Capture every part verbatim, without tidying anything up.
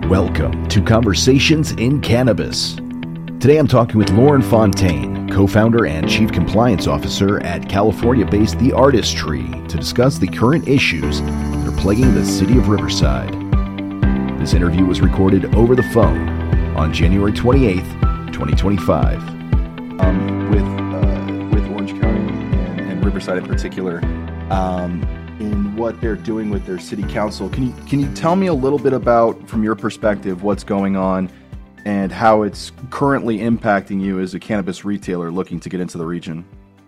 Welcome to Conversations in Cannabis. Today I'm talking with Lauren Fontaine, co-founder and chief compliance officer at California-based The Artist Tree, to discuss the current issues that are plaguing the city of Riverside. This interview was recorded over the phone on January twenty-eighth, twenty twenty-five. Um, with uh, with Orange County and, and Riverside in particular, um, in what they're doing with their city council. Can you can you tell me a little bit about, from your perspective, what's going on and how it's currently impacting you as a cannabis retailer looking to get into the region?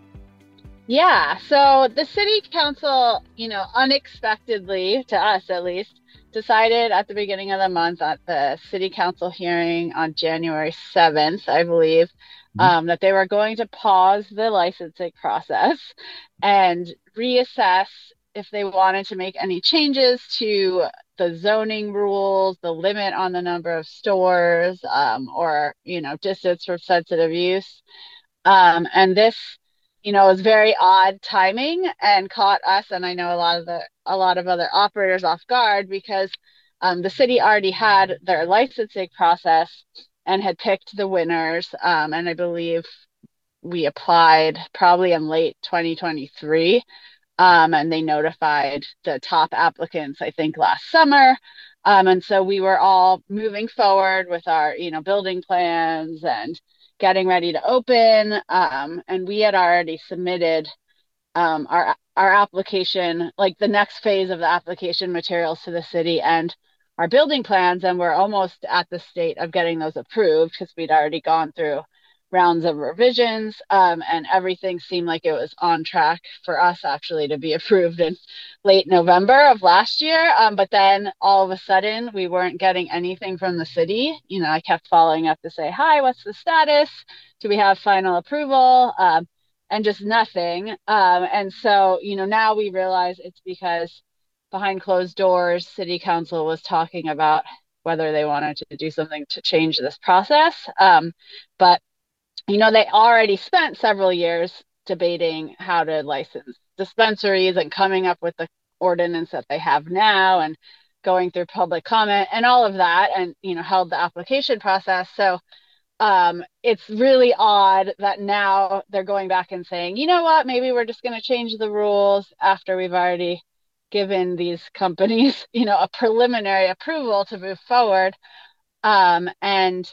Yeah, so the city council, you know, unexpectedly, to us at least, decided at the beginning of the month at the city council hearing on January seventh, I believe, mm-hmm. um, that they were going to pause the licensing process and reassess if they wanted to make any changes to the zoning rules, the limit on the number of stores, um, or, you know, distance from sensitive use. Um, and this, you know, was very odd timing and caught us, and I know a lot of the a lot of other operators, off guard, because um, the city already had their licensing process and had picked the winners. Um, and I believe we applied probably in late twenty twenty-three. Um, and they notified the top applicants, I think, last summer. Um, and so we were all moving forward with our, you know, building plans and getting ready to open. Um, and we had already submitted um, our our application, like the next phase of the application materials, to the city and our building plans. And we're almost at the state of getting those approved because we'd already gone through rounds of revisions, um, and everything seemed like it was on track for us actually to be approved in late November of last year. Um, but then all of a sudden we weren't getting anything from the city. You know, I kept following up to say, hi, what's the status? Do we have final approval? Um, and just nothing. Um, and so, you know, now we realize it's because behind closed doors, city council was talking about whether they wanted to do something to change this process. Um, but You know, they already spent several years debating how to license dispensaries and coming up with the ordinance that they have now and going through public comment and all of that, and, you know, held the application process. So um, it's really odd that now they're going back and saying, you know what, maybe we're just going to change the rules after we've already given these companies, you know, a preliminary approval to move forward. Um, and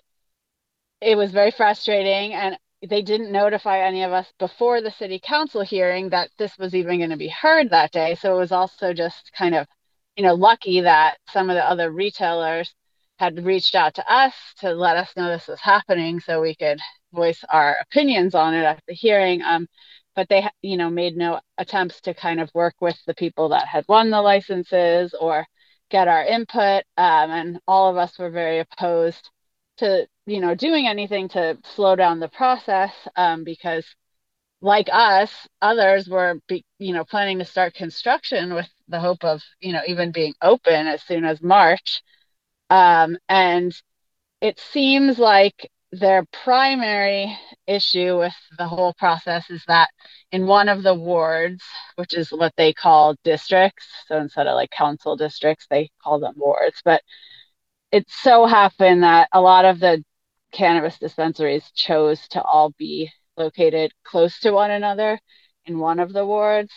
It was very frustrating, and they didn't notify any of us before the city council hearing that this was even going to be heard that day. So it was also just kind of, you know, lucky that some of the other retailers had reached out to us to let us know this was happening so we could voice our opinions on it at the hearing. Um, but they, you know, made no attempts to kind of work with the people that had won the licenses or get our input. Um, and all of us were very opposed to, you know, doing anything to slow down the process, um, because like us, others were, be, you know, planning to start construction with the hope of, you know, even being open as soon as March. Um, and it seems like their primary issue with the whole process is that in one of the wards, which is what they call districts, so instead of like council districts, they call them wards, but it so happened that a lot of the cannabis dispensaries chose to all be located close to one another in one of the wards.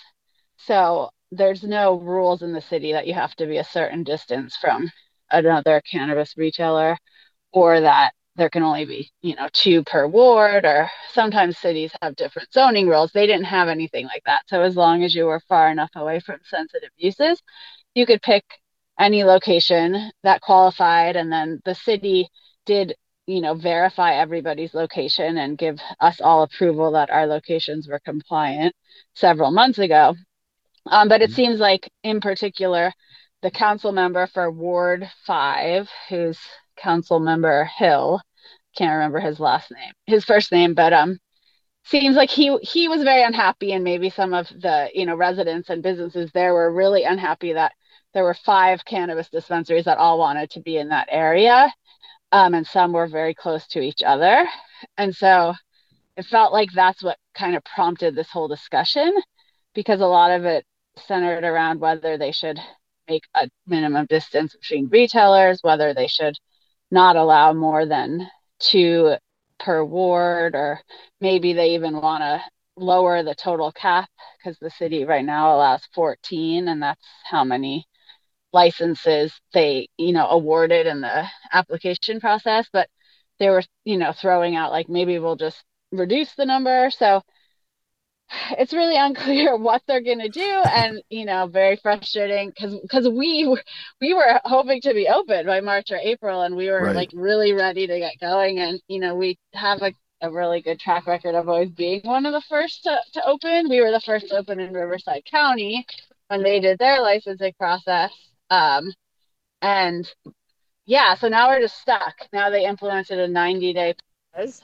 So there's no rules in the city that you have to be a certain distance from another cannabis retailer, or that there can only be, you know, two per ward, or sometimes cities have different zoning rules. They didn't have anything like that. So as long as you were far enough away from sensitive uses, you could pick any location that qualified, and then the city did, you know, verify everybody's location and give us all approval that our locations were compliant several months ago. Um, but it mm-hmm. seems like, in particular, the council member for Ward five, who's Council Member Hill, can't remember his last name, his first name, but um, seems like he he was very unhappy, and maybe some of the, you know, residents and businesses there were really unhappy that there were five cannabis dispensaries that all wanted to be in that area, um, and some were very close to each other. And so it felt like that's what kind of prompted this whole discussion, because a lot of it centered around whether they should make a minimum distance between retailers, whether they should not allow more than two per ward, or maybe they even want to lower the total cap because the city right now allows fourteen, and that's how many licenses they, you know, awarded in the application process. But they were, you know, throwing out like maybe we'll just reduce the number. So it's really unclear what they're going to do, and you know, very frustrating because because we were we were hoping to be open by March or April, and we were Right. like really ready to get going. And you know, we have a, a really good track record of always being one of the first to, to open. We were the first to open in Riverside County when they did their licensing process. Um, and yeah, so now we're just stuck. Now they implemented a ninety day pause.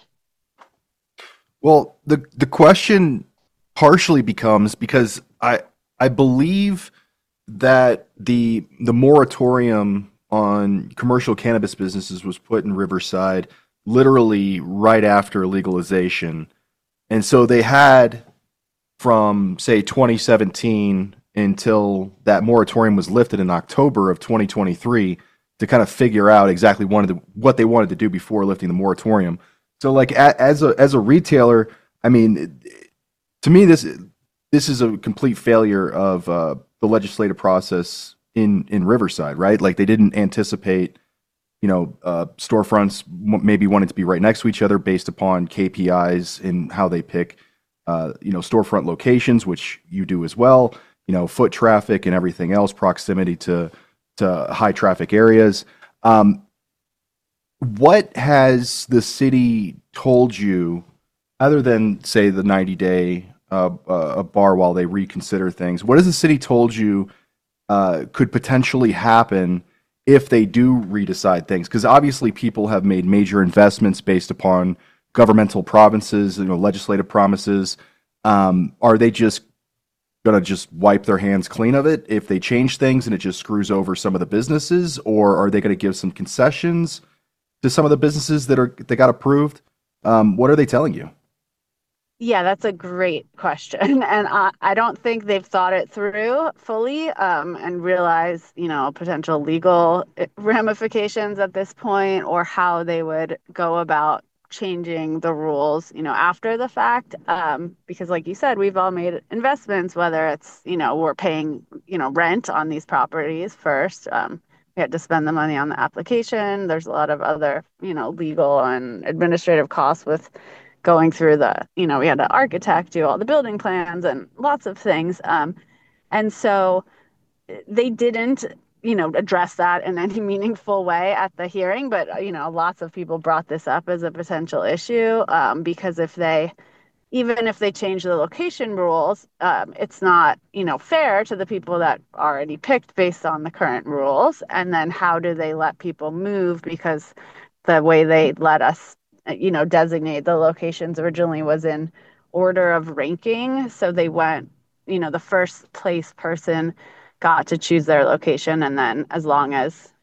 Well, the the question partially becomes because I I believe that the the moratorium on commercial cannabis businesses was put in Riverside literally right after legalization. And so they had from say twenty seventeen until that moratorium was lifted in October of twenty twenty-three to kind of figure out exactly wanted to, what they wanted to do before lifting the moratorium. So like a, as a as a retailer, I mean, to me this this is a complete failure of uh, the legislative process in in Riverside, right? Like they didn't anticipate, you know, uh, storefronts maybe wanting to be right next to each other based upon K P Is and how they pick, uh, you know, storefront locations, which you do as well. You know, foot traffic and everything else, proximity to to high traffic areas. Um, what has the city told you, other than say the ninety day uh, uh, a bar while they reconsider things? What has the city told you uh, could potentially happen if they do redecide things? Because obviously people have made major investments based upon governmental provinces, you know, legislative promises. Um, are they just going to just wipe their hands clean of it if they change things and it just screws over some of the businesses, or are they going to give some concessions to some of the businesses that are that got approved? Um, what are they telling you? Yeah, that's a great question. And I, I don't think they've thought it through fully um, and realize, you know, potential legal ramifications at this point, or how they would go about changing the rules, you know, after the fact. Um, because like you said, we've all made investments, whether it's, you know, we're paying, you know, rent on these properties first. Um, we had to spend the money on the application. There's a lot of other, you know, legal and administrative costs with going through the, you know, we had an architect do all the building plans and lots of things. Um, and so they didn't, you know, address that in any meaningful way at the hearing. But, you know, lots of people brought this up as a potential issue um, because if they, even if they change the location rules, um, it's not, you know, fair to the people that already picked based on the current rules. And then how do they let people move? Because the way they let us, you know, designate the locations originally was in order of ranking. So they went, you know, the first place person got to choose their location. And then as long as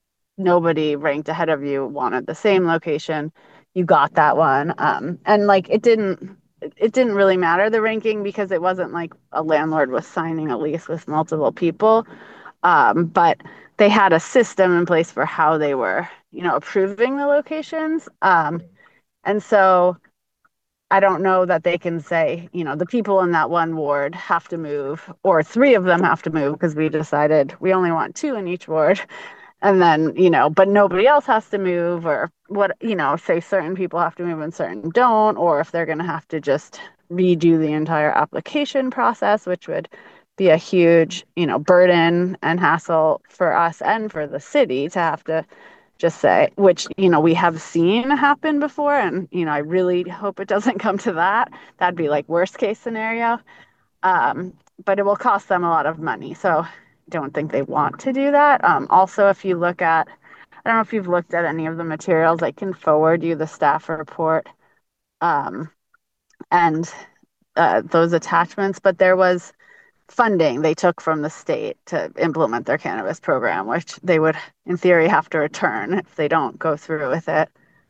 nobody ranked ahead of you wanted the same location, you got that one. Um, and like it didn't, it didn't really matter the ranking because it wasn't like a landlord was signing a lease with multiple people. Um, but they had a system in place for how they were, you know, approving the locations. Um, and so I don't know that they can say, you know, the people in that one ward have to move, or three of them have to move because we decided we only want two in each ward. And then, you know, but nobody else has to move, or what, you know, say certain people have to move and certain don't, or if they're going to have to just redo the entire application process, which would be a huge, you know, burden and hassle for us and for the city to have to just say, which, you know, we have seen happen before. And, you know, I really hope it doesn't come to that. That'd be like worst case scenario. Um, but it will cost them a lot of money. So I don't think they want to do that. Um, also, if you look at, I don't know if you've looked at any of the materials, I can forward you the staff report um, and uh, those attachments, but there was funding they took from the state to implement their cannabis program, which they would, in theory, have to return if they don't go through with it.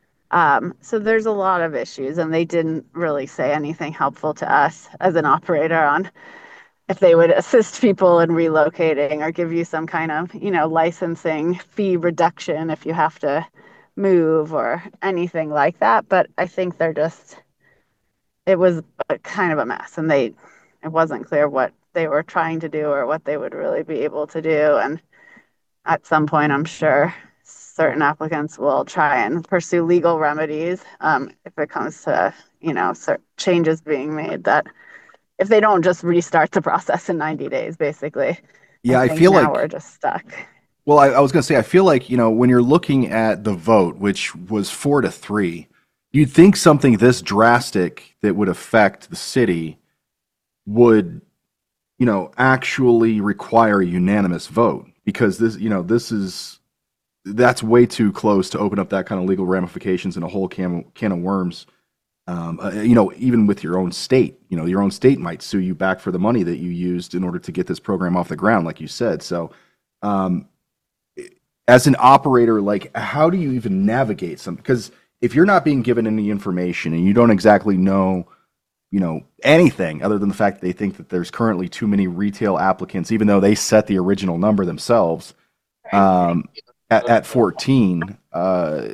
Um, so there's a lot of issues, and they didn't really say anything helpful to us as an operator on if they would assist people in relocating or give you some kind of, you know, licensing fee reduction if you have to move or anything like that. But I think they're just, it was a, kind of a mess, and they, it wasn't clear what they were trying to do or what they would really be able to do. And at some point, I'm sure certain applicants will try and pursue legal remedies um, if it comes to, you know, changes being made that if they don't just restart the process in ninety days, basically. Yeah, I I think feel now like we're just stuck. Well, I, I was going to say, I feel like, you know, when you're looking at the vote, which was four to three, you'd think something this drastic that would affect the city would, you know, actually require a unanimous vote, because this, you know, this is, that's way too close to open up that kind of legal ramifications and a whole can, can of worms. Um, uh, you know, even with your own state, you know, your own state might sue you back for the money that you used in order to get this program off the ground, like you said. So, um, as an operator, like, how do you even navigate some? Because if you're not being given any information and you don't exactly know, you know, anything other than the fact that they think that there's currently too many retail applicants, even though they set the original number themselves, um, at, at fourteen, uh,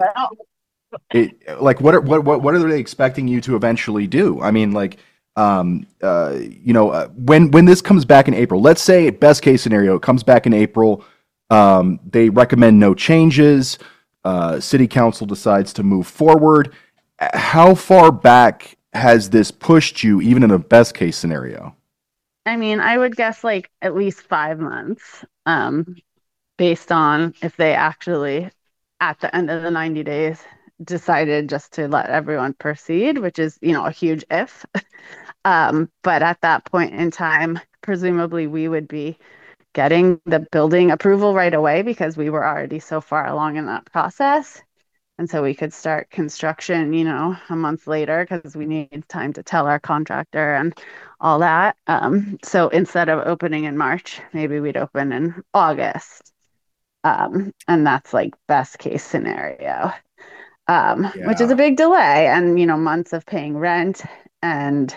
it, like, what are, what, what, what are they expecting you to eventually do? I mean, like, um, uh, you know, uh, when, when this comes back in April, let's say best case scenario, it comes back in April. Um, they recommend no changes. Uh, city council decides to move forward. How far back has this pushed you, even in a best case scenario? I mean, I would guess like at least five months, um, based on if they actually, at the end of the ninety days, decided just to let everyone proceed, which is, you know, a huge if. um, but at that point in time, presumably we would be getting the building approval right away because we were already so far along in that process. And so we could start construction, you know, a month later because we need time to tell our contractor and all that. Um, so instead of opening in March, maybe we'd open in August. Um, and that's like best case scenario, um, which is a Yeah. big delay and, you know, months of paying rent and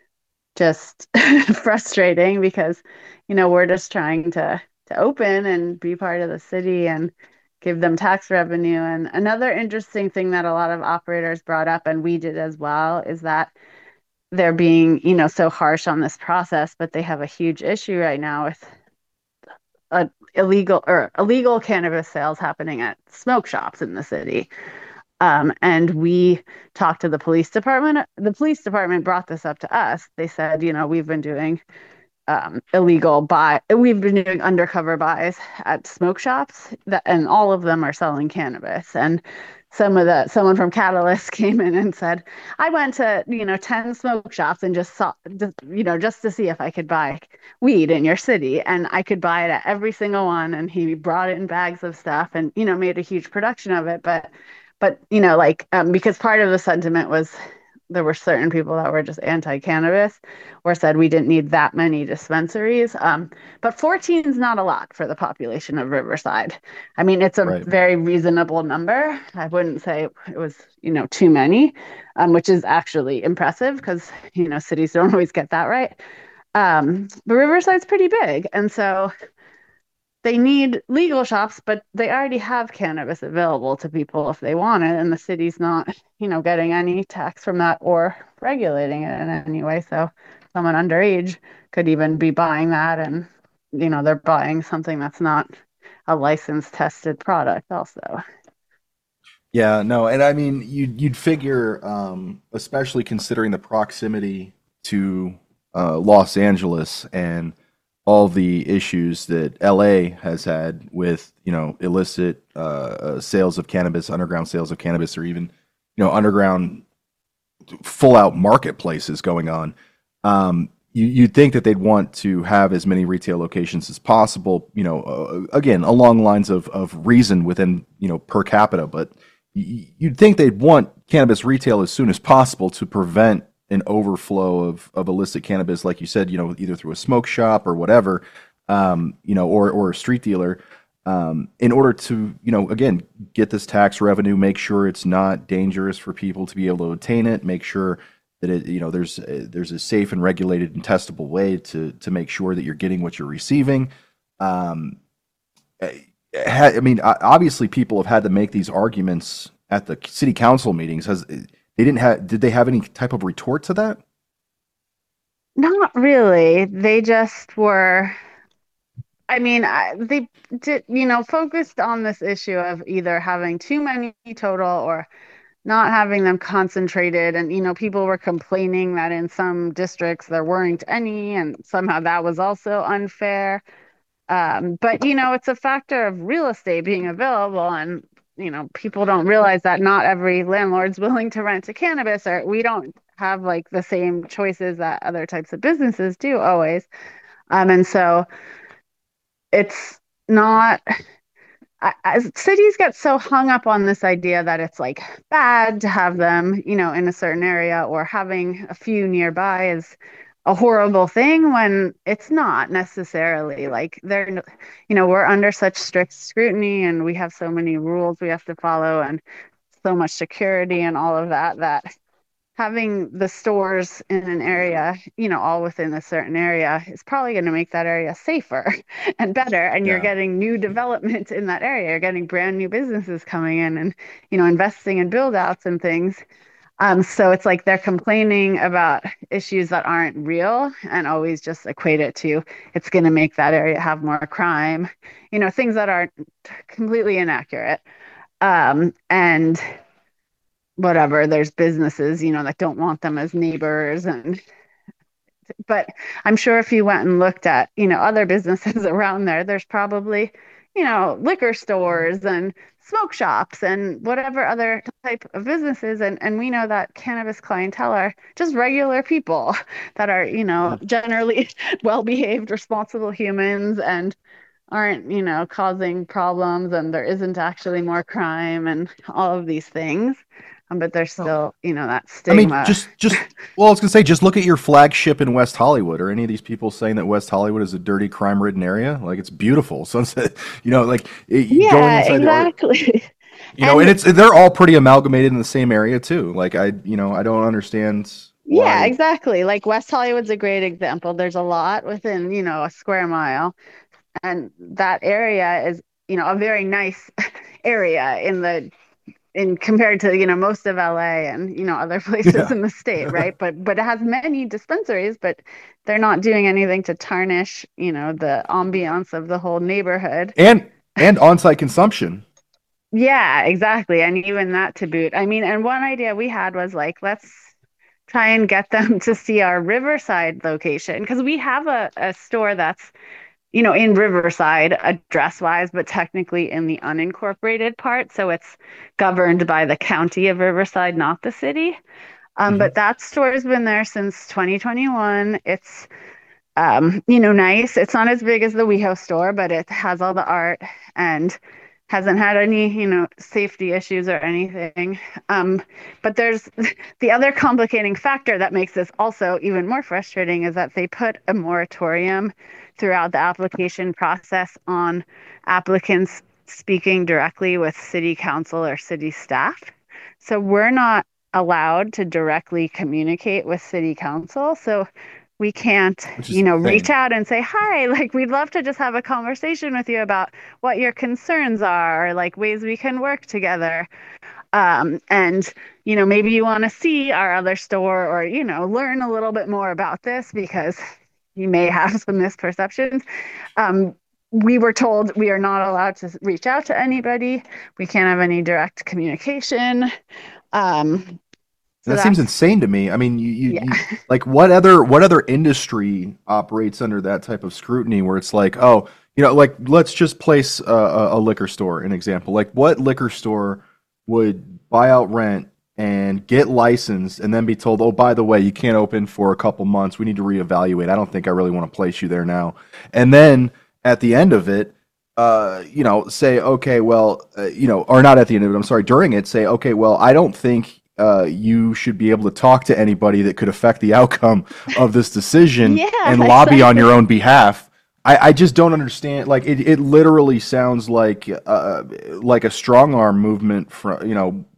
just frustrating because, you know, we're just trying to to open and be part of the city and give them tax revenue. And another interesting thing that a lot of operators brought up, and we did as well, is that they're being, you know, so harsh on this process, but they have a huge issue right now with uh, illegal or illegal cannabis sales happening at smoke shops in the city. Um, and we talked to the police department. The police department brought this up to us. They said, you know, we've been doing um, illegal buy. We've been doing undercover buys at smoke shops, that, and all of them are selling cannabis. And some of the someone from Catalyst came in and said, I went to, you know, ten smoke shops and just saw, just, you know, just to see if I could buy weed in your city, and I could buy it at every single one. And he brought it in bags of stuff, and, you know, made a huge production of it, but. But, you know, like, um, because part of the sentiment was there were certain people that were just anti-cannabis or said we didn't need that many dispensaries. Um, but fourteen is not a lot for the population of Riverside. I mean, it's a Right. very reasonable number. I wouldn't say it was, you know, too many, um, which is actually impressive because, you know, cities don't always get that right. Um, but Riverside's pretty big. And so they need legal shops, but they already have cannabis available to people if they want it, and the city's not, you know, getting any tax from that or regulating it in any way. So someone underage could even be buying that, and, you know, they're buying something that's not a licensed tested product also. Yeah, no, and I mean, you'd you'd figure, um, especially considering the proximity to uh, Los Angeles and all the issues that L A has had with, you know, illicit uh, uh, sales of cannabis, underground sales of cannabis, or even, you know, underground full out marketplaces going on. Um, you, you'd think that they'd want to have as many retail locations as possible, you know, uh, again, along lines of, of reason within, you know, per capita, but y- you'd think they'd want cannabis retail as soon as possible to prevent an overflow of, of illicit cannabis, like you said, you know, either through a smoke shop or whatever, um, you know, or, or a street dealer, um, in order to, you know, again, get this tax revenue, make sure it's not dangerous for people to be able to obtain it, make sure that it, you know, there's a, there's a safe and regulated and testable way to to make sure that you're getting what you're receiving. Um, I mean, obviously, people have had to make these arguments at the city council meetings. Has they didn't have? Did they have any type of retort to that? Not really. They just were. I mean, I, they did, you know, focused on this issue of either having too many total or not having them concentrated. And, you know, people were complaining that in some districts there weren't any, and somehow that was also unfair. Um, but, you know, it's a factor of real estate being available. And, you know, people don't realize that not every landlord's willing to rent a cannabis, or we don't have like the same choices that other types of businesses do always. Um, and so it's not. As cities get so hung up on this idea that it's like bad to have them, you know, in a certain area, or having a few nearby is a horrible thing, when it's not necessarily. Like, they're, you know, we're under such strict scrutiny and we have so many rules we have to follow and so much security and all of that, that having the stores in an area, you know, all within a certain area is probably going to make that area safer and better. And you're Yeah. getting new development in that area. You're getting brand new businesses coming in and, you know, investing in build outs and things. Um, so it's like they're complaining about issues that aren't real and always just equate it to it's going to make that area have more crime, you know, things that are completely inaccurate. Um, and whatever, there's businesses, you know, that don't want them as neighbors. And but I'm sure if you went and looked at, you know, other businesses around there, there's probably, you know, liquor stores and smoke shops and whatever other type of businesses. And and we know that cannabis clientele are just regular people that are, you know, generally well-behaved, responsible humans and aren't, you know, causing problems, and there isn't actually more crime and all of these things. Um, but there's still, you know, that I mean, stigma. just just well, I was gonna say, just look at your flagship in West Hollywood. Or any of these people saying that West Hollywood is a dirty, crime-ridden area? Like, it's beautiful. Sunset, you know, like it, going Yeah, inside the, exactly. you know, And and it's they're all pretty amalgamated in the same area too. Like, I, you know, I don't understand yeah, why. exactly. Like West Hollywood's a great example. There's a lot within, you know, a square mile, and that area is, you know, a very nice area in the in compared to, you know, most of L A and, you know, other places Yeah, in the state, right? But but it has many dispensaries, but they're not doing anything to tarnish, you know, the ambiance of the whole neighborhood. and and on-site consumption. Yeah, exactly. And even that to boot. I mean, and one idea we had was like, let's try and get them to see our Riverside location, because we have a, a store that's, you know, in Riverside address wise, but technically in the unincorporated part. So it's governed by the county of Riverside, not the city. Um, Hmm. but that store has been there since twenty twenty-one. It's, um, you know, nice. It's not as big as the WeHo store, but it has all the art and hasn't had any, you know, safety issues or anything. Um, but there's the other complicating factor that makes this also even more frustrating is that they put a moratorium throughout the application process on applicants speaking directly with city council or city staff. So we're not allowed to directly communicate with city council. So we can't, Which is you know, reach insane. out and say, hi, like we'd love to just have a conversation with you about what your concerns are, or like ways we can work together. Um, and, you know, maybe you want to see our other store, or, you know, learn a little bit more about this because you may have some misperceptions. Um, we were told we are not allowed to reach out to anybody. We can't have any direct communication. Um, so That seems that's, insane to me. I mean, you, you, yeah. you like what other what other industry operates under that type of scrutiny where it's like, oh, you know, like let's just place a, a, a liquor store, an example. Like, what liquor store would buy out rent and get licensed and then be told, oh, by the way, you can't open for a couple months. We need to reevaluate. I don't think I really want to place you there now. And then at the end of it, uh, you know, say, okay, well, uh, you know, or not at the end of it, I'm sorry, during it, say, okay, well, I don't think uh, you should be able to talk to anybody that could affect the outcome of this decision Yeah, and lobby on your exactly. own behalf. I, I just don't understand. Like, it, it literally sounds like uh, like a strong arm movement from, you know,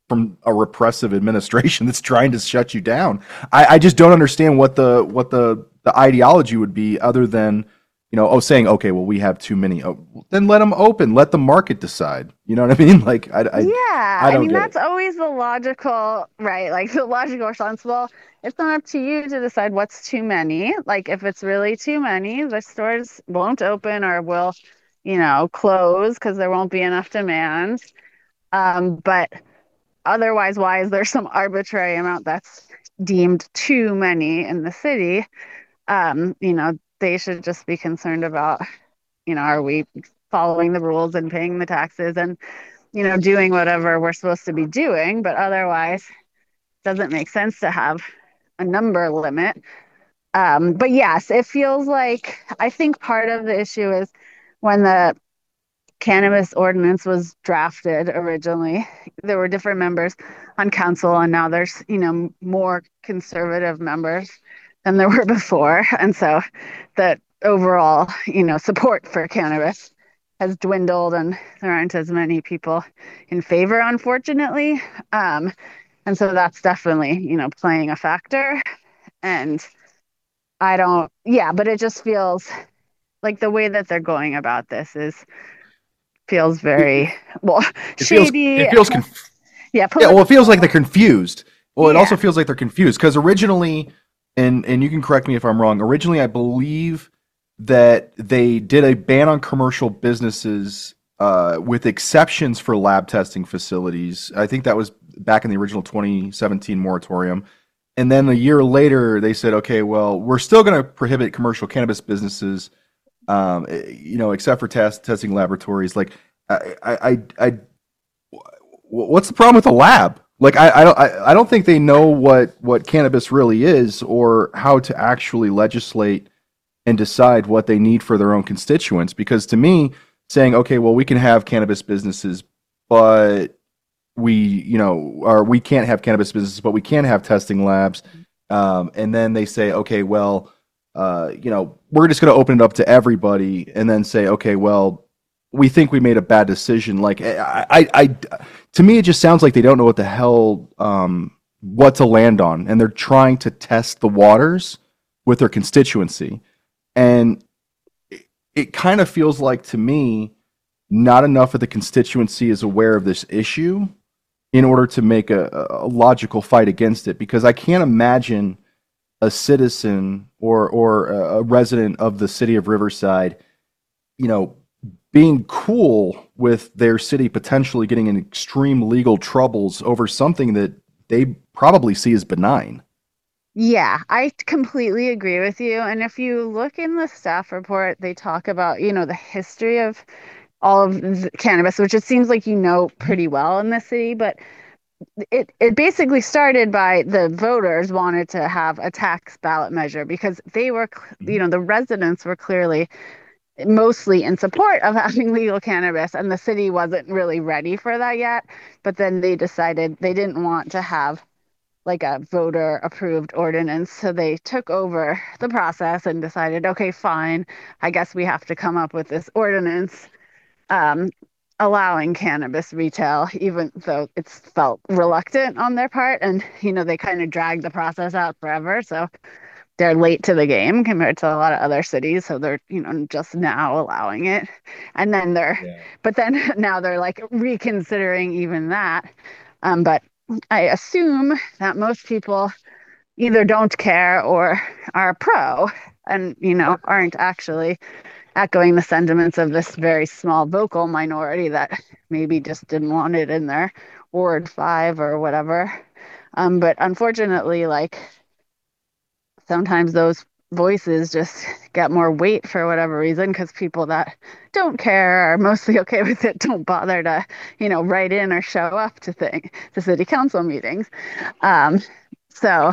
from a repressive administration that's trying to shut you down. I, I just don't understand what the what the the ideology would be other than, you know, oh, saying, okay, well, we have too many. Oh, then let them open. Let the market decide. You know what I mean? Like, I, I, Yeah, I I don't mean get that's it. always the logical, right? Like the logical response. Well, it's not up to you to decide what's too many. Like if it's really too many, the stores won't open or will, you know, close because there won't be enough demand. Um, but otherwise, why is there some arbitrary amount that's deemed too many in the city? Um, you know, they should just be concerned about, you know, are we following the rules and paying the taxes and, you know, doing whatever we're supposed to be doing, but otherwise it doesn't make sense to have a number limit. Um, but yes, it feels like I think part of the issue is when the cannabis ordinance was drafted originally, there were different members on council, and now there's, you know, more conservative members than there were before. And so the overall, you know, support for cannabis has dwindled and there aren't as many people in favor, unfortunately. Um, and so that's definitely, you know, playing a factor. And I don't, yeah, but it just feels like the way that they're going about this is feels It, it, very, well, it feels shady. it feels conf- Yeah, yeah. Well, it feels like they're political. confused. Well, it Yeah. also feels like they're confused because originally, and and you can correct me if I'm wrong. Originally, I believe that they did a ban on commercial businesses uh, with exceptions for lab testing facilities. I think that was back in the original twenty seventeen moratorium. And then a year later, they said, okay, well, we're still going to prohibit commercial cannabis businesses, um, eh, you know, except for test testing laboratories. Like, I, I, I, I what's the problem with the lab? Like, I, I don't, I, I don't think they know what what cannabis really is or how to actually legislate and decide what they need for their own constituents. Because to me, saying, okay, well, we can have cannabis businesses, but we, you know, or we can't have cannabis businesses, but we can have testing labs. Um, and then they say, okay, well, uh, you know, we're just going to open it up to everybody, and then say, okay, well, we think we made a bad decision. Like, I, I, I to me, it just sounds like they don't know what the hell, um, what to land on, and they're trying to test the waters with their constituency. And it, it kind of feels like to me, not enough of the constituency is aware of this issue in order to make a, a logical fight against it. Because I can't imagine a citizen or or a resident of the city of Riverside, you know, being cool with their city potentially getting in extreme legal troubles over something that they probably see as benign. Yeah, I completely agree with you. And if you look in the staff report, they talk about, you know, the history of all of the cannabis, which it seems like you know pretty well in the city, but it it basically started by the voters wanted to have a tax ballot measure because they were, you know, the residents were clearly mostly in support of having legal cannabis, and the city wasn't really ready for that yet. But then they decided they didn't want to have like a voter approved ordinance. So they took over the process and decided, okay, fine, I guess we have to come up with this ordinance um, allowing cannabis retail, even though it's felt reluctant on their part. And, you know, they kind of dragged the process out forever. So they're late to the game compared to a lot of other cities. So they're, you know, just now allowing it. And then they're, Yeah. but then now they're like reconsidering even that. Um, but I assume that most people either don't care or are pro and, you know, aren't actually echoing the sentiments of this very small vocal minority that maybe just didn't want it in their Ward five or whatever. Um, but unfortunately, like sometimes those voices just get more weight for whatever reason because people that don't care are mostly okay with it don't bother to, you know, write in or show up to thing to city council meetings. Um, so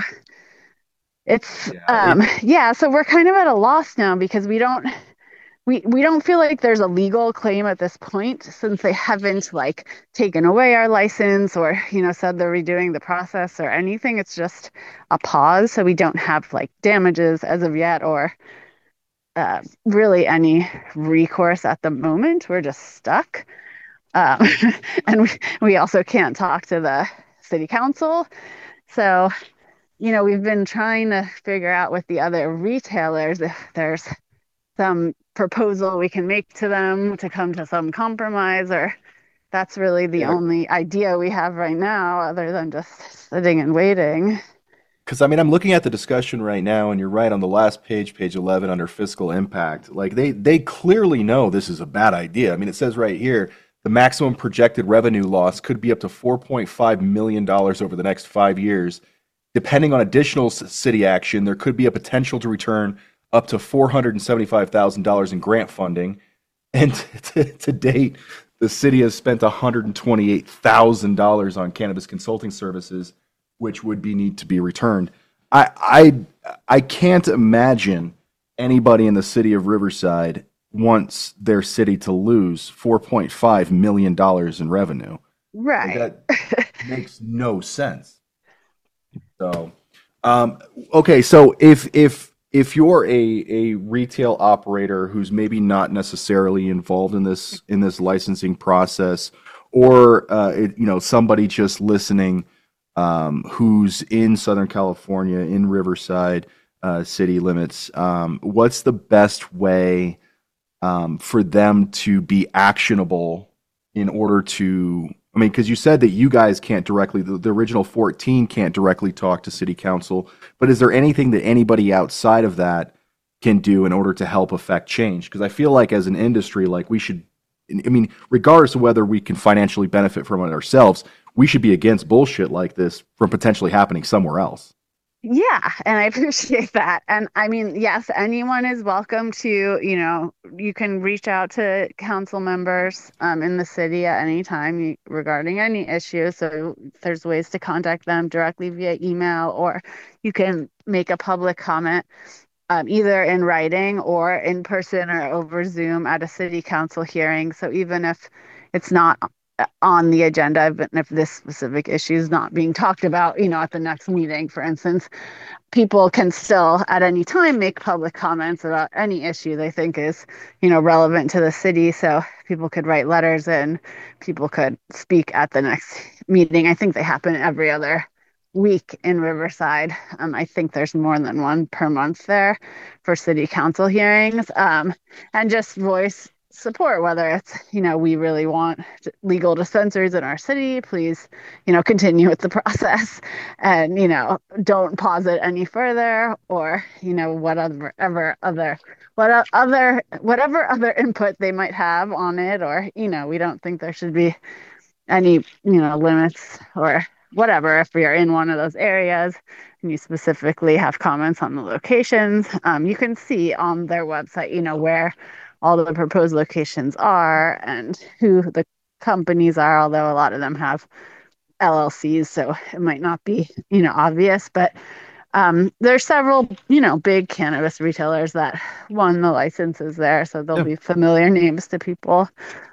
it's Yeah, um, it, yeah, so we're kind of at a loss now because we don't we we don't feel like there's a legal claim at this point since they haven't like taken away our license or, you know, said they're redoing the process or anything. It's just a pause, so we don't have like damages as of yet or uh, really any recourse at the moment. We're just stuck. Um, and we, we also can't talk to the city council. So, you know, we've been trying to figure out with the other retailers if there's some proposal we can make to them to come to some compromise, or that's really the Yeah. only idea we have right now other than just sitting and waiting. Because I mean, I'm looking at the discussion right now, and you're right on the last page, page eleven, under fiscal impact. Like they they clearly know this is a bad idea. I mean, it says right here the maximum projected revenue loss could be up to four point five million dollars over the next five years. Depending on additional c- city action, there could be a potential to return up to four hundred seventy-five thousand dollars in grant funding. And to, to date, the city has spent one hundred twenty-eight thousand dollars on cannabis consulting services, which would be need to be returned. I I I can't imagine anybody in the city of Riverside wants their city to lose four point five million dollars in revenue. Like Right. that makes no sense. So, um, okay, so if if if you're a a retail operator who's maybe not necessarily involved in this in this licensing process, or uh, it, you know somebody just listening um, who's in Southern California in Riverside uh, city limits, um, what's the best way um, for them to be actionable in order to, I mean, because you said that you guys can't directly, the, the original fourteen can't directly talk to city council, but is there anything that anybody outside of that can do in order to help affect change? Because I feel like as an industry, like we should, I mean, regardless of whether we can financially benefit from it ourselves, we should be against bullshit like this from potentially happening somewhere else. Yeah, and I appreciate that. And I mean, yes, anyone is welcome to, you know, you can reach out to council members um, in the city at any time you- regarding any issues. So there's ways to contact them directly via email, or you can make a public comment um, either in writing or in person or over Zoom at a city council hearing. So even if it's not uh, on the agenda, even if this specific issue is not being talked about, you know, at the next meeting, for instance, people can still at any time make public comments about any issue they think is, you know, relevant to the city. So people could write letters in, people could speak at the next meeting. I think they happen every other week in Riverside. Um, I think there's more than one per month there for city council hearings. Um, and just voice support, whether it's, you know, we really want legal dispensaries in our city, please, you know, continue with the process and, you know, don't pause it any further, or, you know, whatever ever other what other whatever other input they might have on it, or, you know, we don't think there should be any, you know, limits or whatever. If we are in one of those areas and you specifically have comments on the locations, um, you can see on their website, you know, where all the proposed locations are and who the companies are, although a lot of them have L L Cs, so it might not be, you know, obvious, but um, there's several, you know, big cannabis retailers that won the licenses there, so they'll Yeah. be familiar names to people.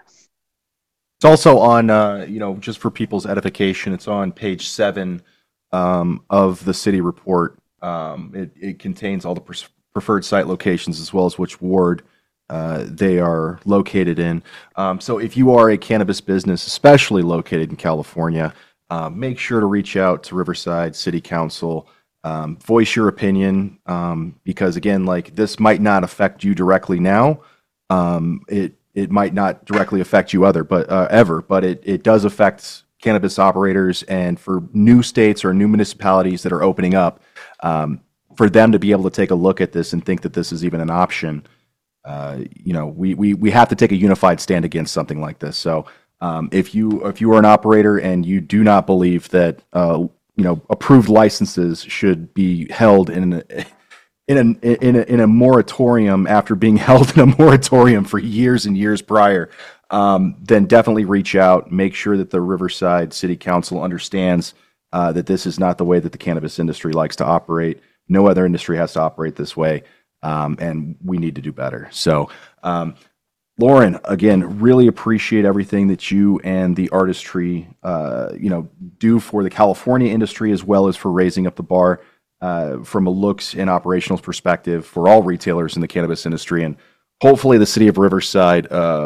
It's also on, uh, you know, just for people's edification, it's on page seven um, of the city report. Um, it, it contains all the pres- preferred site locations as well as which ward uh, they are located in. Um, so if you are a cannabis business, especially located in California, uh, make sure to reach out to Riverside City Council. Um, voice your opinion um, because, again, like this might not affect you directly now. Um, it it might not directly affect you other, but uh, ever, but it, it does affect cannabis operators, and for new states or new municipalities that are opening up, um, for them to be able to take a look at this and think that this is even an option, uh, you know, we, we we have to take a unified stand against something like this. So um, if you if you are an operator and you do not believe that uh, you know approved licenses should be held in a, in a, in a in a moratorium after being held in a moratorium for years and years prior, um, then definitely reach out. Make sure that the Riverside City Council understands uh, that this is not the way that the cannabis industry likes to operate. No other industry has to operate this way, um, and we need to do better. So, um, Lauren, again, really appreciate everything that you and the artistry, uh, you know, do for the California industry as well as for raising up the bar. Uh, from a looks and operational perspective for all retailers in the cannabis industry. And hopefully the city of Riverside uh,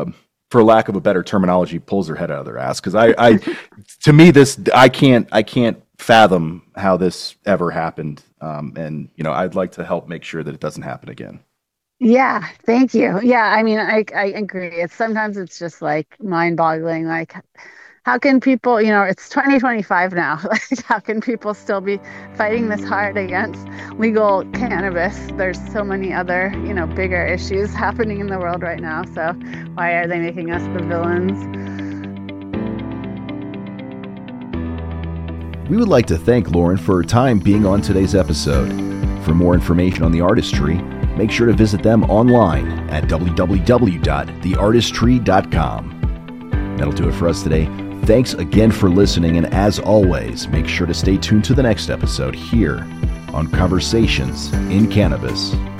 for lack of a better terminology, pulls their head out of their ass. Because I, I, to me, this I can't I can't fathom how this ever happened. Um, and you know, I'd like to help make sure that it doesn't happen again. Yeah, thank you. Yeah, I mean, I I agree. It's sometimes it's just like mind-boggling. Like, how can people, you know, it's twenty twenty-five now. Like, how can people still be fighting this hard against legal cannabis? There's so many other, you know, bigger issues happening in the world right now. So why are they making us the villains? We would like to thank Lauren for her time being on today's episode. For more information on The Artistry, make sure to visit them online at w w w dot the artistry dot com. That'll do it for us today. Thanks again for listening, and as always, make sure to stay tuned to the next episode here on Conversations in Cannabis.